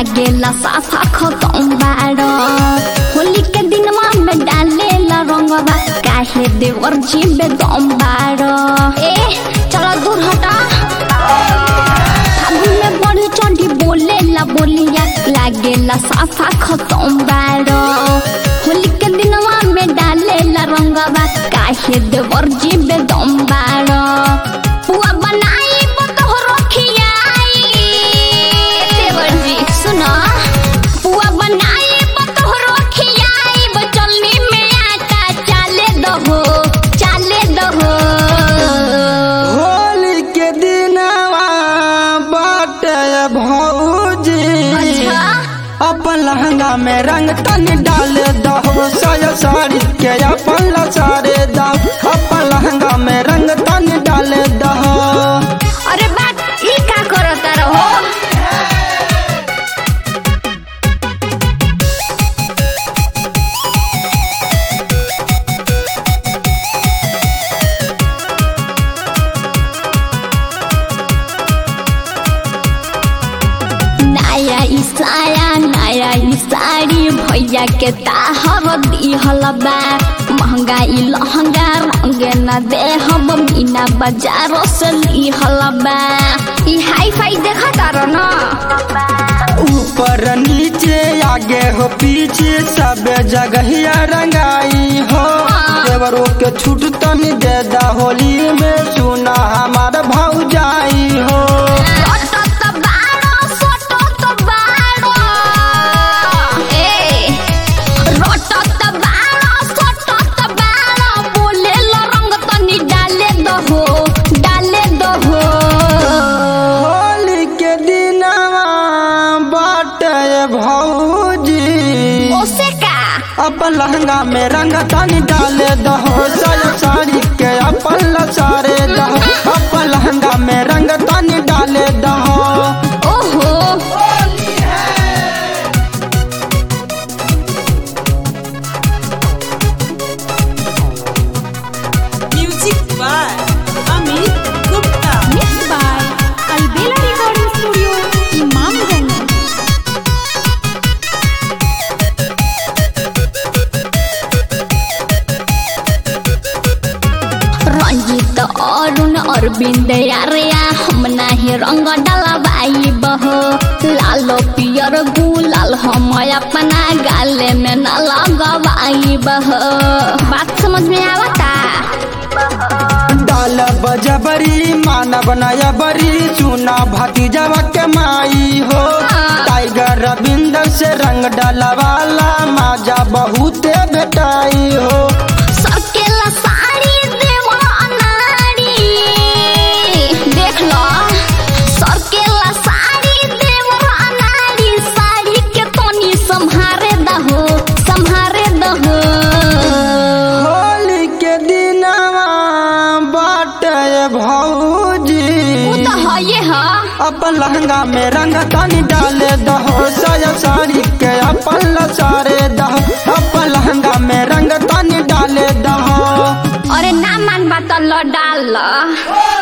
लागेला साफा खतम बाड़ होली के दिनमा में डालेला रंगवा काहे देवर जी बेदम बाड़ ए चलो दूर हटा फागुन में बढ़ी चढ़ी बोलेला बोलिया लागेला साफा खतम बाड़ होली के दिनमा में डालेला रंगवा काहे देवर जी बेदम बाड़ पुआ बनाई बतोहरो खियाई देवर जी सुना पुआ बनाई बतोहरो खियाई बचलनी में आटा चाले दहो होली के दिनवा बाटे भौजी अपन लहंगा में रंग तन डाल दहो साया साड़ी के अपन लसारे दहो अपन लहंगा में रंग तन डाल दहो। अरे बात ई का करता रहो नया साड़ी भैया के ताहर दिहल बा महंगाई लहंगा रंगे न दे हम मीना बाजारों से लिहल बा ई हाई फाई देखा तारो ना ऊपर नीचे आगे हो पीछे सब जगह रंगाई हो देवरों के छूट तनी दे दा होली में सुना हमार भौजाई हो। होली के दिनवा बाटे भौजी ओसे का अपन लहंगा में रंग तनी डाले दहो साया साड़ी के अपन लसारे दहो अपन लहंगा में रंग तनी डाले दहो। ओहो music by Amit Gupta Mixed by Albela Recording Studio, Imamganj. Ranjit Arun Arvind यारिया हम नाही रंग डलवाई बहो लालो पियर गुलाल हम अपना गाले में न लगवाई बहो बात समझ में आवता डाल बजबरी मानव नया बरी चुना भतीजवा के माई हो टाइगर रविंदर से रंग डलवाला माजा बहुते भेटाई हो। सरकेला साड़ी देवा अनाड़ी देख लो सरकेला साड़ी देवा अनाड़ी साड़ी के तनी संभारे दहो होली के दिनवा बाटे भौजी तो है ये हाँ अपन लहंगा में रंग तनी डाले दहो साया साड़ी के अपन लसारे दहो अपन लहंगा में रंग तनी डाले दहो। अरे ना मान बात लो डाल लो।